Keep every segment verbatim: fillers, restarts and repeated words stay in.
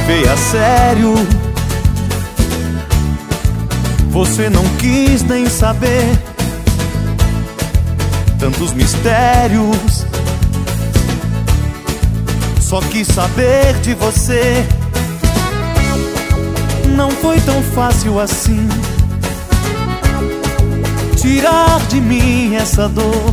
levei a sério. Você não quis nem saber. Tantos mistérios, só quis saber de você. Não foi tão fácil assim tirar de mim essa dor.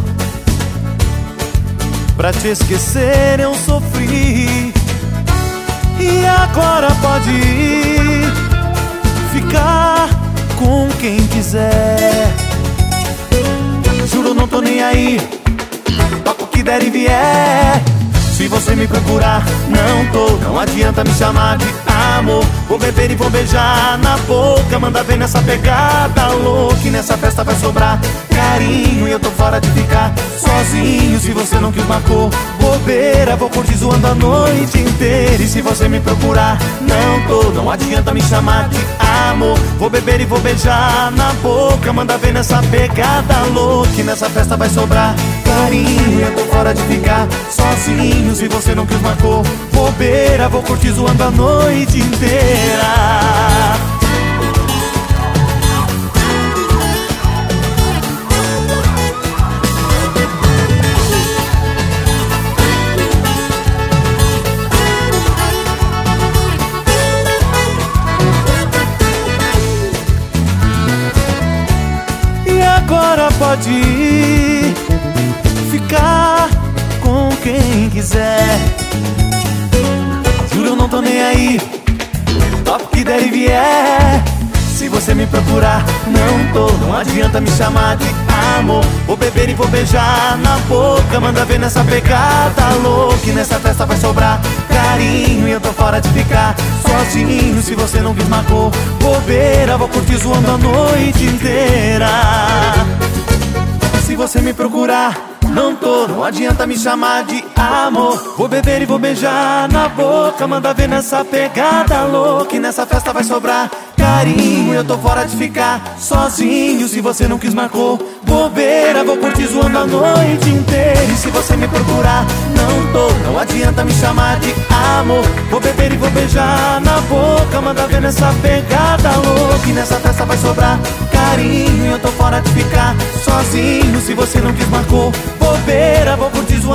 Pra te esquecer eu sofri, e agora pode ir, ficar com quem quiser. Juro, não tô nem aí, toco o que der e vier. Se você me procurar, não tô, não adianta me chamar de amor. Vou beber e vou beijar na boca, manda ver nessa pegada louca. E nessa festa vai sobrar carinho, e eu tô fora de ficar sozinho. Se você não quis marcou bobeira, vou curtir zoando a noite inteira. E se você me procurar, não tô, não adianta me chamar de amor. Vou beber e vou beijar na boca, manda ver nessa pegada louca. E nessa festa vai sobrar carinho, e eu tô fora de ficar sozinho. Se você não quis marcou bobeira, vou curtir zoando a noite inteira. E agora pode ir, ficar com quem quiser. Juro, eu não tô nem aí, topo que der e vier. Se você me procurar, não tô, não adianta me chamar de amor. Vou beber e vou beijar na boca, manda ver nessa pegada louca. E nessa festa vai sobrar carinho, e eu tô fora de ficar sozinho. Se você não quis marcou bobeira, vou curtir zoando a noite inteira. Se você me procurar, não tô, não adianta me chamar de amor. Vou beber e vou beijar na boca, manda ver nessa pegada louca. E nessa festa vai sobrar carinho, eu tô fora de ficar sozinho. Se você não quis marcou bobeira, vou curtir zoando a noite inteira. E se você me procurar, não tô, não adianta me chamar de amor. Vou beber e vou beijar na boca, manda ver nessa pegada louca. E nessa festa vai sobrar carinho, eu tô fora de ficar sozinho. Se você não quis marcou bobeira, vou curtir